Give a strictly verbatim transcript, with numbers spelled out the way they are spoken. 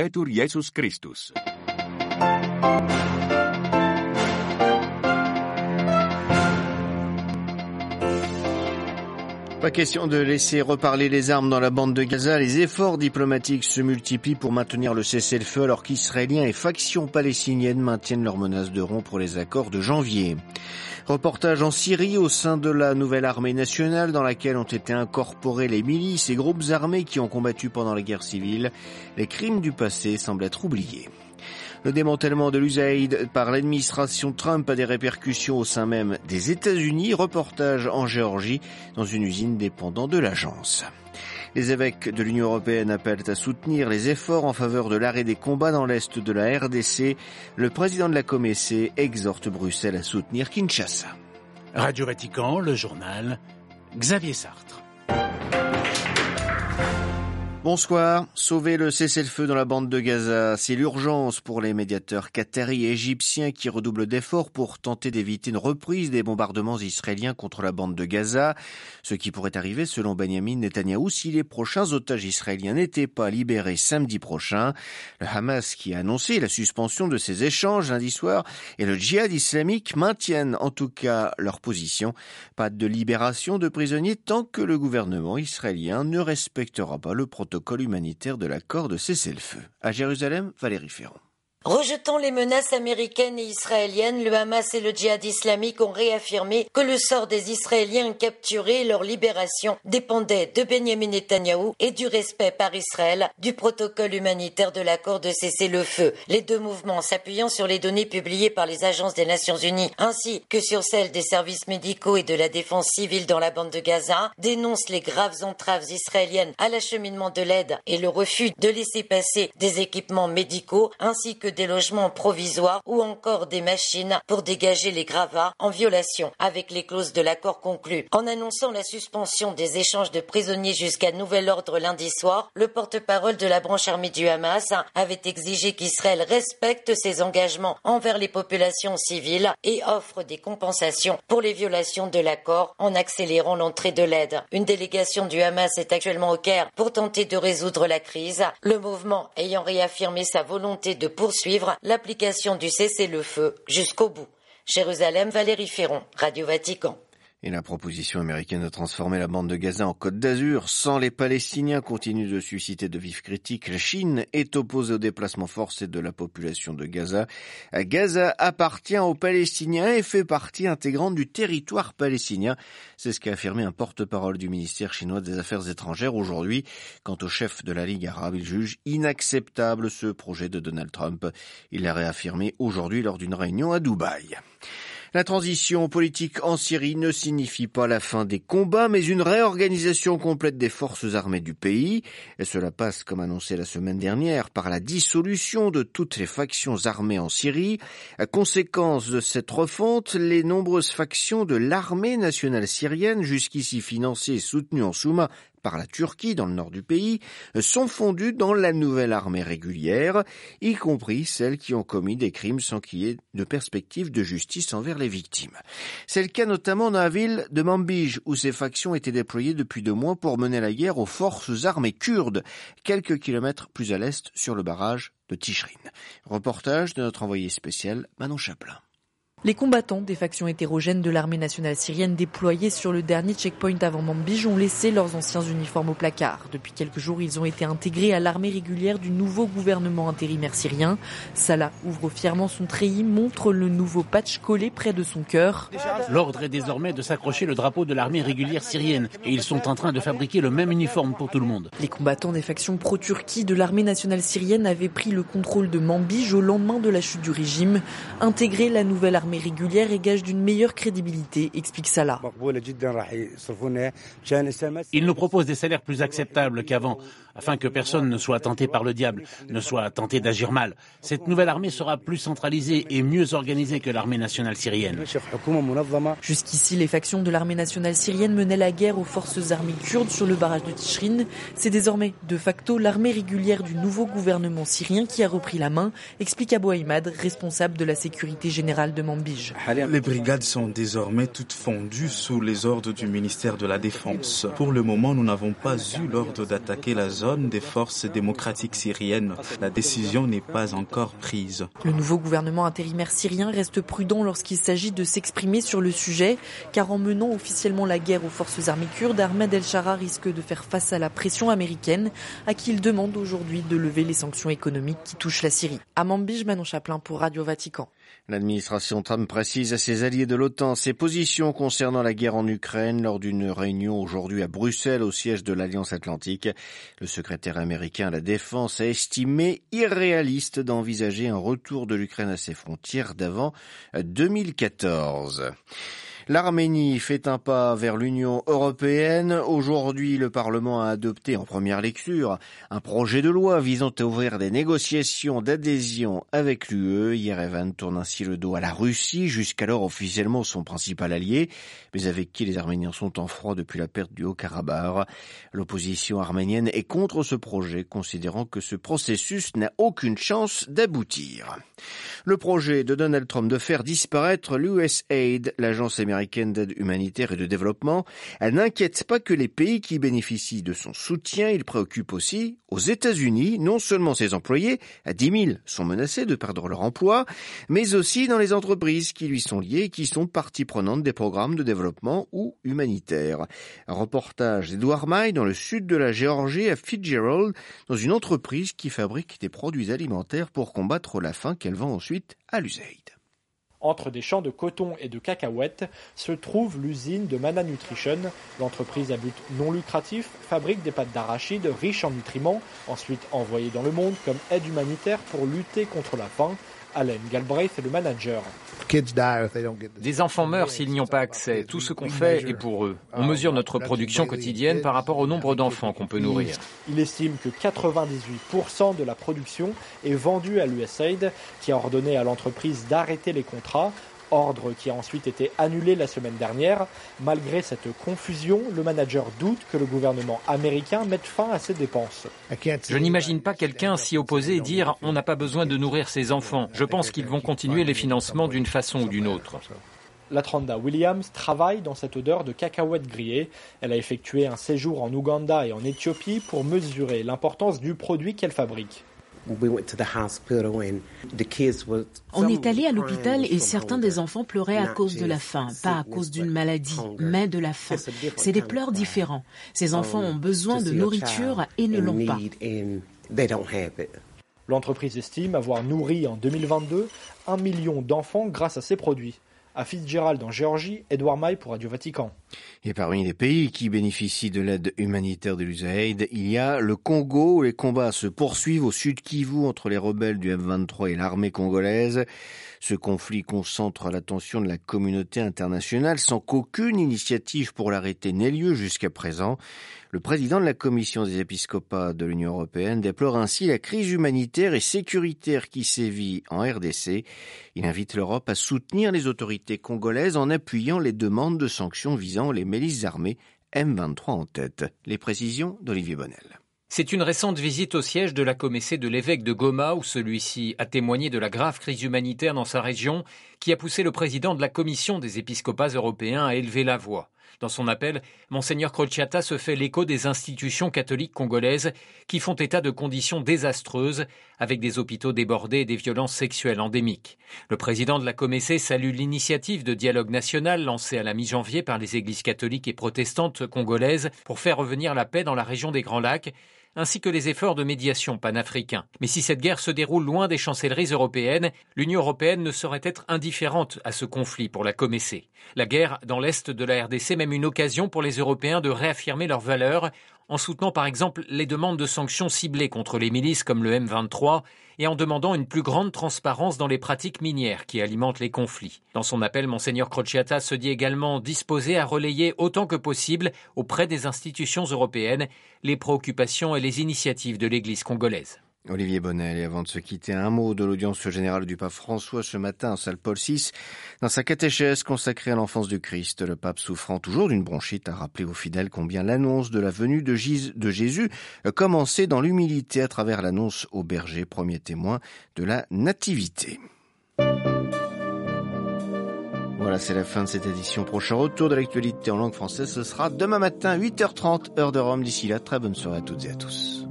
Laudetur Jesus Christus. Pas question de laisser reparler les armes dans la bande de Gaza. Les efforts diplomatiques se multiplient pour maintenir le cessez-le-feu alors qu'Israéliens et factions palestiniennes maintiennent leur menace de rompre les accords de janvier. Reportage en Syrie au sein de la nouvelle armée nationale dans laquelle ont été incorporés les milices et groupes armés qui ont combattu pendant la guerre civile. Les crimes du passé semblent être oubliés. Le démantèlement de l'U S A I D par l'administration Trump a des répercussions au sein même des États-Unis. Reportage en Géorgie, dans une usine dépendante de l'agence. Les évêques de l'Union européenne appellent à soutenir les efforts en faveur de l'arrêt des combats dans l'est de la R D C. Le président de la Comecé exhorte Bruxelles à soutenir Kinshasa. Radio Vatican, le journal, Xavier Sartre. Bonsoir. Sauver le cessez-le-feu dans la bande de Gaza, c'est l'urgence pour les médiateurs qataris et égyptiens qui redoublent d'efforts pour tenter d'éviter une reprise des bombardements israéliens contre la bande de Gaza. Ce qui pourrait arriver selon Benjamin Netanyahou si les prochains otages israéliens n'étaient pas libérés samedi prochain. Le Hamas qui a annoncé la suspension de ces échanges lundi soir et le djihad islamique maintiennent en tout cas leur position. Pas de libération de prisonniers tant que le gouvernement israélien ne respectera pas le protocole protocole humanitaire de l'accord de cessez-le-feu. À Jérusalem, Valérie Ferrand. Rejetant les menaces américaines et israéliennes, le Hamas et le djihad islamique ont réaffirmé que le sort des Israéliens capturés et leur libération dépendait de Benjamin Netanyahou et du respect par Israël du protocole humanitaire de l'accord de cessez-le-feu. Les deux mouvements, s'appuyant sur les données publiées par les agences des Nations Unies ainsi que sur celles des services médicaux et de la défense civile dans la bande de Gaza, dénoncent les graves entraves israéliennes à l'acheminement de l'aide et le refus de laisser passer des équipements médicaux ainsi que des logements provisoires ou encore des machines pour dégager les gravats en violation avec les clauses de l'accord conclu. En annonçant la suspension des échanges de prisonniers jusqu'à nouvel ordre lundi soir, le porte-parole de la branche armée du Hamas avait exigé qu'Israël respecte ses engagements envers les populations civiles et offre des compensations pour les violations de l'accord en accélérant l'entrée de l'aide. Une délégation du Hamas est actuellement au Caire pour tenter de résoudre la crise, le mouvement ayant réaffirmé sa volonté de poursuivre suivre l'application du cessez-le-feu jusqu'au bout. Jérusalem, Valérie Ferron, Radio Vatican. Et la proposition américaine de transformer la bande de Gaza en Côte d'Azur sans les Palestiniens continue de susciter de vives critiques. La Chine est opposée au déplacement forcé de la population de Gaza. Gaza appartient aux Palestiniens et fait partie intégrante du territoire palestinien. C'est ce qu'a affirmé un porte-parole du ministère chinois des Affaires étrangères aujourd'hui. Quant au chef de la Ligue arabe, il juge inacceptable ce projet de Donald Trump. Il l'a réaffirmé aujourd'hui lors d'une réunion à Dubaï. La transition politique en Syrie ne signifie pas la fin des combats, mais une réorganisation complète des forces armées du pays. Et cela passe, comme annoncé la semaine dernière, par la dissolution de toutes les factions armées en Syrie. À conséquence de cette refonte, les nombreuses factions de l'armée nationale syrienne, jusqu'ici financées et soutenues en sous-main par la Turquie dans le nord du pays, sont fondues dans la nouvelle armée régulière, y compris celles qui ont commis des crimes sans qu'il y ait de perspective de justice envers les victimes. C'est le cas notamment dans la ville de Manbij, où ces factions étaient déployées depuis deux mois pour mener la guerre aux forces armées kurdes, quelques kilomètres plus à l'est sur le barrage de Tishrin. Reportage de notre envoyé spécial Manon Chaplin. Les combattants des factions hétérogènes de l'armée nationale syrienne déployés sur le dernier checkpoint avant Manbij ont laissé leurs anciens uniformes au placard. Depuis quelques jours, ils ont été intégrés à l'armée régulière du nouveau gouvernement intérimaire syrien. Salah ouvre fièrement son treillis, montre le nouveau patch collé près de son cœur. L'ordre est désormais de s'accrocher le drapeau de l'armée régulière syrienne et ils sont en train de fabriquer le même uniforme pour tout le monde. Les combattants des factions pro-Turquie de l'armée nationale syrienne avaient pris le contrôle de Manbij au lendemain de la chute du régime. Intégrer la nouvelle armée régulière et gage d'une meilleure crédibilité, explique Salah. Ils nous proposent des salaires plus acceptables qu'avant, afin que personne ne soit tenté par le diable, ne soit tenté d'agir mal. Cette nouvelle armée sera plus centralisée et mieux organisée que l'armée nationale syrienne. Jusqu'ici, les factions de l'armée nationale syrienne menaient la guerre aux forces armées kurdes sur le barrage de Tishrin. C'est désormais, de facto, l'armée régulière du nouveau gouvernement syrien qui a repris la main, explique Abou Ahmad, responsable de la sécurité générale de Manbij. Ambige. Les brigades sont désormais toutes fondues sous les ordres du ministère de la Défense. Pour le moment, nous n'avons pas eu l'ordre d'attaquer la zone des forces démocratiques syriennes. La décision n'est pas encore prise. Le nouveau gouvernement intérimaire syrien reste prudent lorsqu'il s'agit de s'exprimer sur le sujet, car en menant officiellement la guerre aux forces armées kurdes, Ahmed El-Shara risque de faire face à la pression américaine, à qui il demande aujourd'hui de lever les sanctions économiques qui touchent la Syrie. À Manbij, Manon Chaplin pour Radio Vatican. L'administration Trump précise à ses alliés de l'OTAN ses positions concernant la guerre en Ukraine lors d'une réunion aujourd'hui à Bruxelles au siège de l'Alliance Atlantique. Le secrétaire américain à la Défense a estimé irréaliste d'envisager un retour de l'Ukraine à ses frontières d'avant deux mille quatorze. L'Arménie fait un pas vers l'Union européenne. Aujourd'hui, le Parlement a adopté en première lecture un projet de loi visant à ouvrir des négociations d'adhésion avec l'U E. Yerevan tourne ainsi le dos à la Russie, jusqu'alors officiellement son principal allié, mais avec qui les Arméniens sont en froid depuis la perte du Haut-Karabakh. L'opposition arménienne est contre ce projet, considérant que ce processus n'a aucune chance d'aboutir. Le projet de Donald Trump de faire disparaître l'U S A I D, l'agence américaine d'aide humanitaire et de développement, elle n'inquiète pas que les pays qui bénéficient de son soutien, il préoccupe aussi aux États-Unis. Non seulement ses employés, à dix mille, sont menacés de perdre leur emploi, mais aussi dans les entreprises qui lui sont liées et qui sont partie prenante des programmes de développement ou humanitaires. Un reportage d'Edouard Maille dans le sud de la Géorgie à Fitzgerald, dans une entreprise qui fabrique des produits alimentaires pour combattre la faim qu'elle vend ensuite à l'U S A I D. Entre des champs de coton et de cacahuètes se trouve l'usine de Mana Nutrition. L'entreprise à but non lucratif fabrique des pâtes d'arachide riches en nutriments, ensuite envoyées dans le monde comme aide humanitaire pour lutter contre la faim. Alan Galbraith est le manager. Des enfants meurent s'ils n'y ont pas accès. Tout ce qu'on fait est pour eux. On mesure notre production quotidienne par rapport au nombre d'enfants qu'on peut nourrir. Il estime que quatre-vingt-dix-huit pour cent de la production est vendue à l'U S A I D, qui a ordonné à l'entreprise d'arrêter les contrats. Ordre qui a ensuite été annulé la semaine dernière. Malgré cette confusion, le manager doute que le gouvernement américain mette fin à ses dépenses. Je n'imagine pas quelqu'un s'y opposer et dire « on n'a pas besoin de nourrir ses enfants ». Je pense qu'ils vont continuer les financements d'une façon ou d'une autre. Latranda Williams travaille dans cette odeur de cacahuètes grillées. Elle a effectué un séjour en Ouganda et en Éthiopie pour mesurer l'importance du produit qu'elle fabrique. On est allé à l'hôpital et certains des enfants pleuraient à cause de la faim, pas à cause d'une maladie, mais de la faim. C'est des pleurs différents. Ces enfants ont besoin de nourriture et ne l'ont pas. L'entreprise estime avoir nourri en deux mille vingt-deux un million d'enfants grâce à ces produits. À Fitzgerald en Géorgie, Edouard Maille pour Radio Vatican. Et parmi les pays qui bénéficient de l'aide humanitaire de l'U S A I D, il y a le Congo où les combats se poursuivent au sud Kivu entre les rebelles du M vingt-trois et l'armée congolaise. Ce conflit concentre l'attention de la communauté internationale sans qu'aucune initiative pour l'arrêter n'ait lieu jusqu'à présent. Le président de la Commission des épiscopats de l'Union européenne déplore ainsi la crise humanitaire et sécuritaire qui sévit en R D C. Il invite l'Europe à soutenir les autorités congolaises en appuyant les demandes de sanctions visant les milices armées, M vingt-trois en tête. Les précisions d'Olivier Bonnel. C'est une récente visite au siège de la Comessée de l'évêque de Goma où celui-ci a témoigné de la grave crise humanitaire dans sa région qui a poussé le président de la Commission des épiscopats européens à élever la voix. Dans son appel, Monseigneur Crociata se fait l'écho des institutions catholiques congolaises qui font état de conditions désastreuses avec des hôpitaux débordés et des violences sexuelles endémiques. Le président de la Comessée salue l'initiative de dialogue national lancée à la mi-janvier par les églises catholiques et protestantes congolaises pour faire revenir la paix dans la région des Grands Lacs, ainsi que les efforts de médiation panafricains. Mais si cette guerre se déroule loin des chancelleries européennes, l'Union européenne ne saurait être indifférente à ce conflit pour la Comessée. La guerre dans l'est de la R D C est même une occasion pour les Européens de réaffirmer leurs valeurs, en soutenant par exemple les demandes de sanctions ciblées contre les milices comme le M vingt-trois et en demandant une plus grande transparence dans les pratiques minières qui alimentent les conflits. Dans son appel, Monseigneur Crociata se dit également disposé à relayer autant que possible auprès des institutions européennes les préoccupations et les initiatives de l'Église congolaise. Olivier Bonnel, et avant de se quitter, un mot de l'audience générale du pape François ce matin en salle Paul six. Dans sa catéchèse consacrée à l'enfance du Christ, le pape, souffrant toujours d'une bronchite, a rappelé aux fidèles combien l'annonce de la venue de Jésus commençait dans l'humilité à travers l'annonce aux bergers, premier témoin de la nativité. Voilà, c'est la fin de cette édition. Prochain retour de l'actualité en langue française, ce sera demain matin, huit heures trente, heure de Rome. D'ici là, très bonne soirée à toutes et à tous.